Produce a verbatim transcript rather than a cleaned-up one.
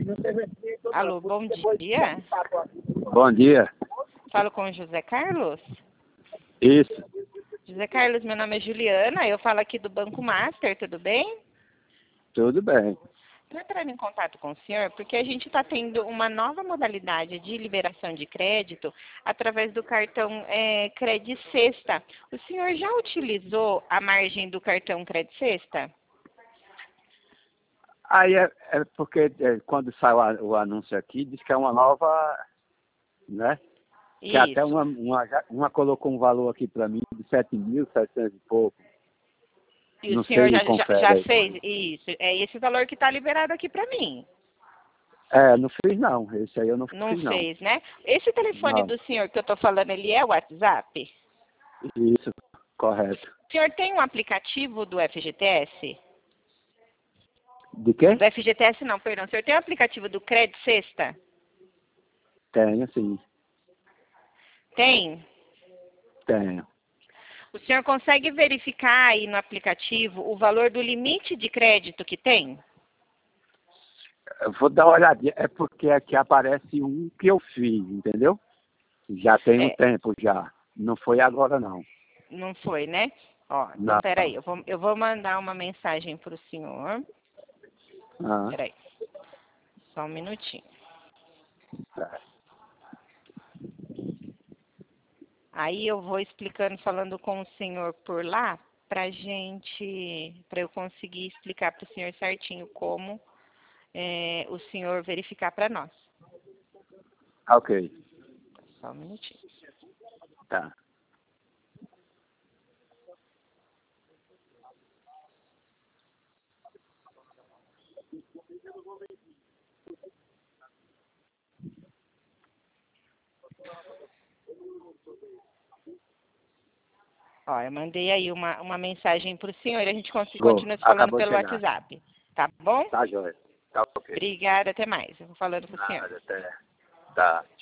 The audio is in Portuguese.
Alô, bom dia. Bom dia. Falo com o José Carlos. Isso. José Carlos, meu nome é Juliana, eu falo aqui do Banco Master, tudo bem? Tudo bem. Estou entrando em contato com o senhor porque a gente está tendo uma nova modalidade de liberação de crédito através do cartão é, Credit Sexta. O senhor já utilizou a margem do cartão Credit Sexta? Aí é, é porque é, quando sai o, a- o anúncio aqui, diz que é uma nova, né? Que Isso. até uma, uma, já- uma colocou um valor aqui para mim de sete mil e setecentos e pouco. E o Não senhor sei, me já, já, confere já aí. fez? Isso. É esse valor que está liberado aqui para mim. É, não fiz não. Esse aí eu não Não fiz não. fez, né? Esse telefone Não. do senhor que eu estou falando, ele é o WhatsApp? Isso, correto. O senhor tem um aplicativo do F G T S? De quê? Do F G T S não, perdão. O senhor tem um aplicativo do Credit Sexta? Tenho, sim. Tem? Tenho. O senhor consegue verificar aí no aplicativo o valor do limite de crédito que tem? Eu vou dar uma olhadinha. É porque aqui aparece um que eu fiz, entendeu? Já tem um É, tempo já. Não foi agora não. não foi, né? Ó, então Não. peraí, eu vou, eu vou mandar uma mensagem para o senhor. Ah, Peraí, só um minutinho. tá. Aí eu vou explicando, falando com o senhor por lá, pra gente, para eu conseguir explicar para o senhor certinho como é, o senhor verificar para nós. Ok. Só um minutinho. Tá. Ó, eu mandei aí uma, uma mensagem para o senhor e a gente continua, Show. continua se falando Acabou de pelo chegar. WhatsApp. Tá bom? Tá, joia. Tá ok. Obrigada, até mais. Eu vou falando com o senhor. Nada, até. Tá.